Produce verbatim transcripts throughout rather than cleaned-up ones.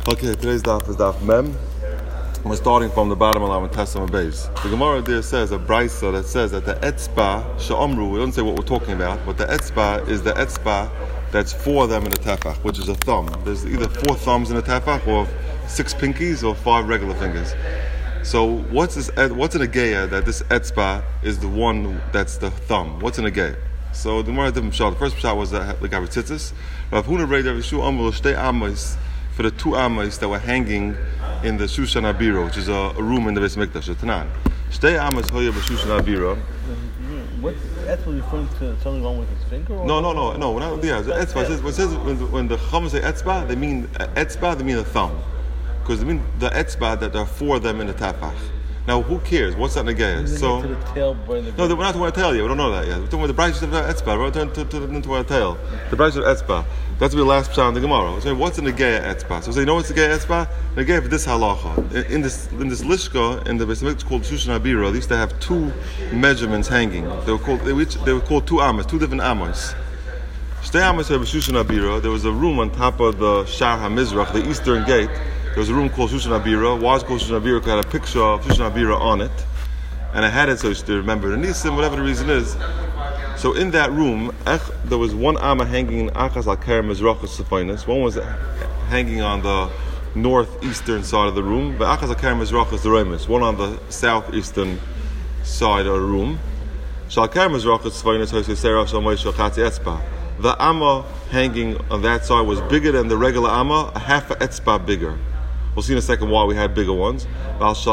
Okay, today's daf is daf mem. We're starting from the bottom of the Testament base. The Gemara there says a brisa that says that the etzba she'amru. We don't say what we're talking about, but the etzba is the etzba that's four of them in the tefach, which is a thumb. There's either four thumbs in the tefach, or six pinkies, or five regular fingers. So what's this? What's in a geya that this etzba is the one that's the thumb? What's in a geya? So the Gemara different shot. The first shot was the the gavetzitzis. Rav Huna read Rav Yeshua amru shtei amos. For the two amos that were hanging in the Shushan Abira, which is a, a room in the Beis Mikdash, the Tanan. Shtei amos hoya b'Shushan Abira. What etzba referring to something wrong with his finger? Or no, no, no, no. We're not, yeah, the etzba. Says, what says when the, when the Chum say etzba, they mean uh, etzba. They mean the thumb, because they mean the etzba that there are four of them in the tafach. Now, who cares? What's that negaya? So to the tail by the no, we're not talking about the tail yet. We don't know that yet. We're talking about the brayso of etzba. We're going to turn to our tail. The brayso of etzba. That's the last pshat in the Gemara. So what's in the geya etzba? So we say, you know what's the geya etzba? The geya for this halacha. In, in this in this lishka in the Beis Mikdash called Shushan Abira, they used to have two measurements hanging. They were called they were, they were called two amos, two different amos. Shtei amos of Shushan Abira. There was a room on top of the Shar HaMizrach, the eastern gate. There was a room called Shushan Abira. Why is it called Shushan Abira? Because it had a picture of Shushan Abira on it, and I had it so you should remember the nisim, whatever the reason is. So in that room, there was one amma hanging in Achaz al Kerem Mizrachos Sefonis. One was hanging on the northeastern side of the room, but Achaz al Kerem Mizrachos the Remus. One on the southeastern side of the room. Shal Kerem Mizrachos Sefonis Hosei Serach Shal Moshe Chatzi Etzba. The amma hanging on that side was bigger than the regular amma, a half a etzba bigger. We'll see in a second why we had bigger ones. It was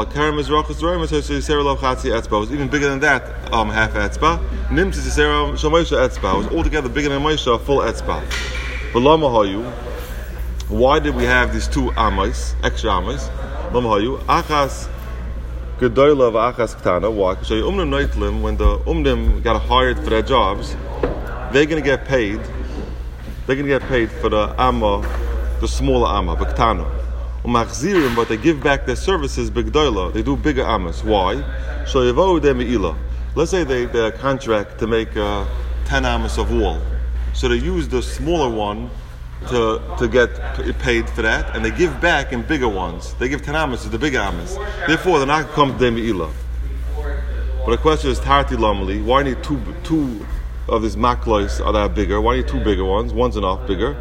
even bigger than that, um, half etzba. It was altogether bigger than Moshe, a full etzba. Why did we have these two amas, extra amas? Achas gedola v'achas ktana. Why? Because when the umnim got hired for their jobs, they're going to get paid. They're going to get paid for the amma, the smaller amma, b'ktana. Umachzirim, but they give back their services b'gdoila. They do bigger amas. Why? Let's say they they contract to make uh, ten amas of wall, so they use the smaller one to to get paid for that, and they give back in bigger ones. They give ten amas to the bigger amas. Therefore, they're not going to come to me'ilah. But the question is, tarti lamali, why need two two of these maklois are that bigger? Why need two bigger ones? One's enough bigger.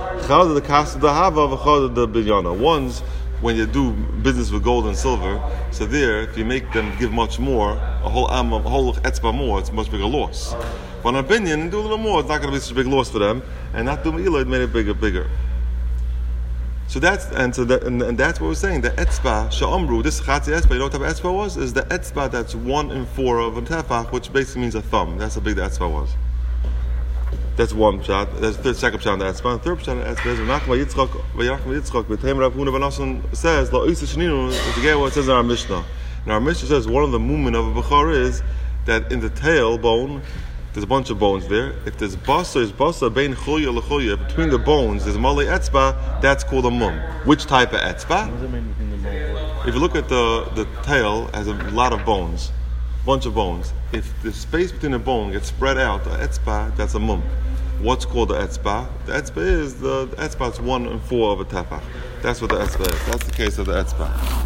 One's when you do business with gold and silver. So there, if you make them give much more, a whole am, a whole etzba more, it's a much bigger loss. But on a binyan, do a little more, it's not going to be such a big loss for them. And not do me'ilah, it made it bigger, bigger. So that's and so that and, and that's what we're saying. The etzba she'amru, this chatzi etzba. You know what type of etzba was? Is the etzba that's one in four of a tefach, which basically means a thumb. That's how big the etzba was. That's one shot. That's the second shot. The etzba. The third shot. The etzba is Nachma Yitzchak. V'Yachma Yitzchak. V'Teim Rav Huna ben Asan says Lo Isa Shninu. It's again what it says in our Mishnah. And our Mishnah says one of the movement of a bechor is that in the tail bone. There's a bunch of bones there. If there's basa, there's basa bein choya lechoya, between the bones, there's malei etzba. That's called a mum. Which type of etzba? What does that mean between the bones? If you look at the the tail, has a lot of bones, bunch of bones. If the space between the bone gets spread out, the etzba, that's a mum. What's called the etzba? The etzba is the, the etzba is one and four of a tefach. That's what the etzba is. That's the case of the etzba.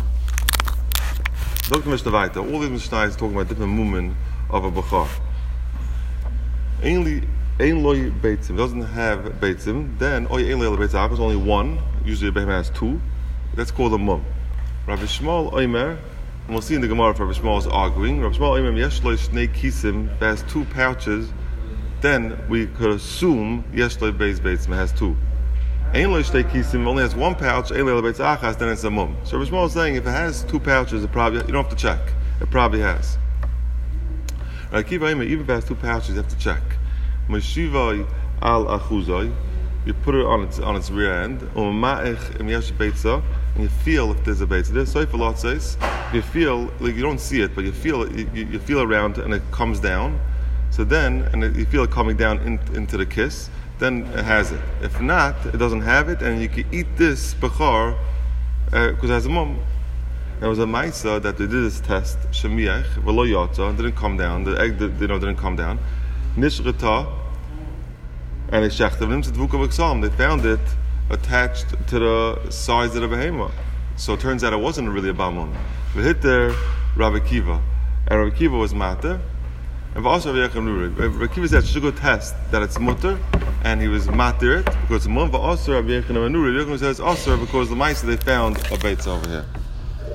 Doctor Mishnah Vaita. All these Mishnah is talking about different movement of a bechor. Ainly ein loy beitzim doesn't have beitzim. Then oy ein loy beitzim is only one. Usually a behemoth has two. That's called a mum. Rav Shmuel Omer, and we'll see in the Gemara if Rav Shmuel is arguing. Rav Shmuel Omer yesh loy shnei kisim has two pouches. Then we could assume yesh loy beis beitzim has two. Ein loy shnei kisim only has one pouch. Ein loy beitzim achas, then it's a mum. So Rav Shmuel is saying if it has two pouches, it probably you don't have to check. It probably has. Right, even if it has two pouches, you have to check. Meshivai al achuzai, you put it on its on its rear end. And you feel if there's a beitza. There's so for lot says you feel like you don't see it, but you feel it. You, you feel around and it comes down. So then, and it, you feel it coming down in, into the kiss. Then it has it. If not, it doesn't have it, and you can eat this bechor because uh, it has a mum. There was a Maisa that they did this test, Shemiach, V'lo Yotza, didn't come down, the egg did, you know, didn't come down. Nishrita, and they shechted, they found it attached to the sides of the behemoth. So it turns out it wasn't really a balmum. We hit there Rabbi Kiva, and Rabbi Kiva was matter. And also Rabbi Yechon Nuri. Rabbi Kiva said should go test that it's mutter, and he was matter it because it's mum. But also Rabbi Yechon Nuri. Rabbi Yechon says also because the mice they found a beitza over here.